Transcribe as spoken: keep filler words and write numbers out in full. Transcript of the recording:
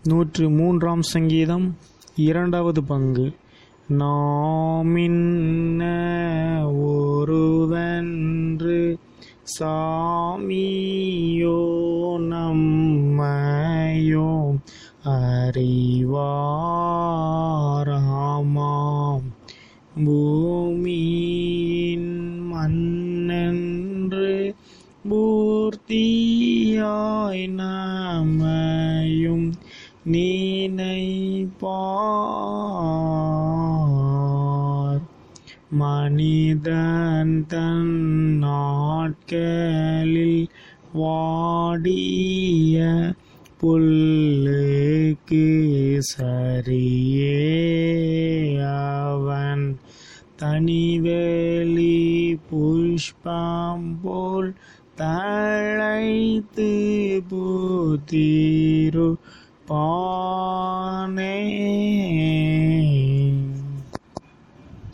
நூற்று மூன்றாம் சங்கீதம் இரண்டாவது பங்கு. நாமின்ன ஒருவன்று சாமியோ நம்மையோ அறிவாராமாம். பூமியின் மண்ணென்று பூர்த்தியாய் நம்மையும் நினைப்பார். மனிதன் தன் நாட்களில் வாடிய புல்லுக்கு சரியே அவன் தனிவெளி புஷ்பம் போல் தழைத்து புத்திரு பானே.